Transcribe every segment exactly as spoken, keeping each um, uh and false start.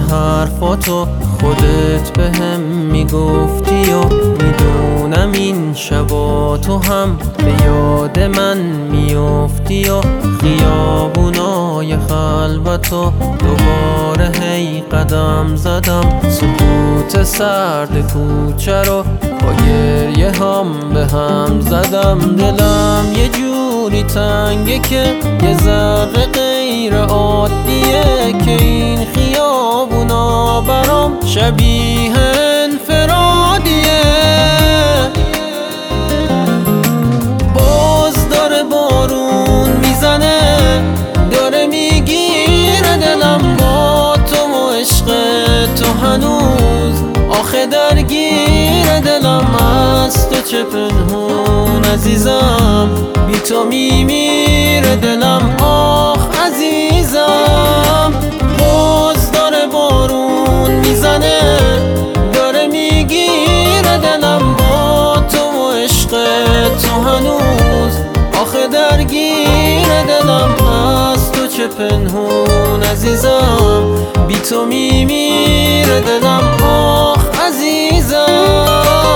حرفاتو خودت به هم میگفتی و میدونم این شبا تو هم به یاد من میافتی و خیابونای خلوتو دوباره هی قدم زدم، سکوت سرد کوچه رو با گریه هم به هم زدم. دلم یه جوری تنگه که یه ذره غیر عادیه که این خیابونا برام شبیه انفرادیه. باز داره بارون میزنه، داره میگیره دلم با تو و عشق تو هنوز آخه درگیر دلم از تو چه پنهون عزیزم، بی تو میمیره دلم آخ عزیزم. باز داره بارون میزنه، داره میگیره دلم با تو و عشق تو هنوز آخه درگیر دلم از تو چه پنهون عزیزم، بی تو میمیره دلم آخ عزیزم.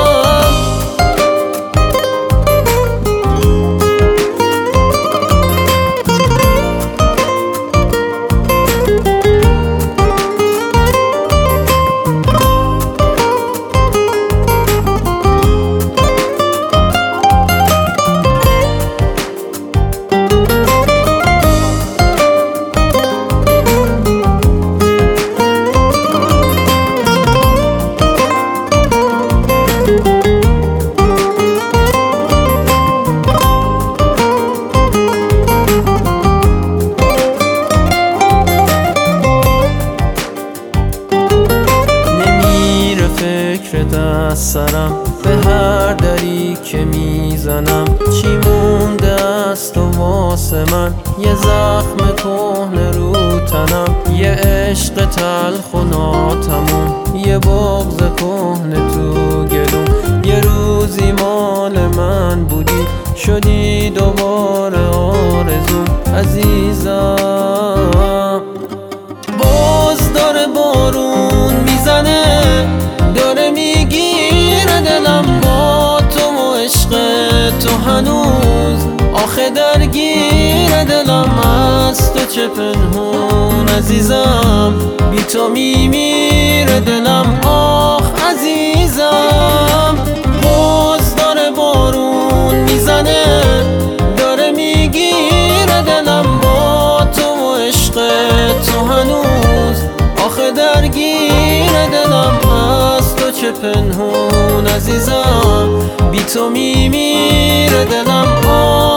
از سرم به هر دری که میزنم، چی مونده است و واسه من یه زخم کهنه رو تنم، یه عشق تلخ و ناتموم، یه بغض کهنه تو گلوم. یه روزی مال من بودی شدی دوباره آرزوم عزیزم. باز داره بارون میزنه، داره میگیره دلم با تو و عشق تو هنوز آخه درگیر دلم از تو چه پنهون عزیزم، بی تو میمیره دلم آخ عزیزم. باز داره بارون میزنه، داره میگیره دلم با تو و عشق تو هنوز آخه درگیر دلم از تو چه پنهون عزیزم، بی تو میمیره دلم آخ